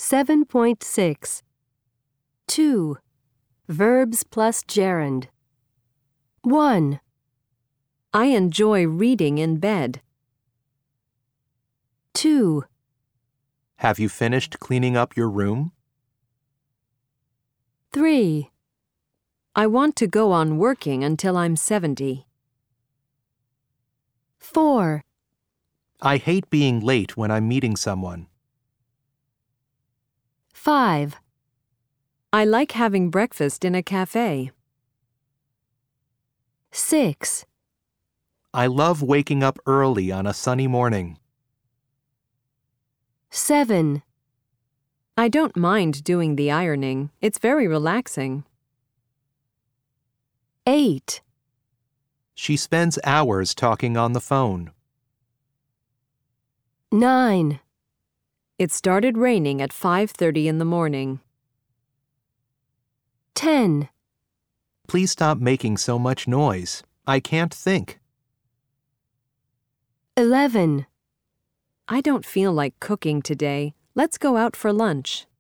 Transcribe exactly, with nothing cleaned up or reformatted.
seven point six. two. Verbs plus gerund. one. I enjoy reading in bed. two. Have you finished cleaning up your room? three. I want to go on working until I'm seventy. four. I hate being late when I'm meeting someone. five. I like having breakfast in a cafe. six. I love waking up early on a sunny morning. seven. I don't mind doing the ironing. It's very relaxing. eight. She spends hours talking on the phone. nine. It started raining at five thirty in the morning. ten. Please stop making so much noise. I can't think. eleven. I don't feel like cooking today. Let's go out for lunch.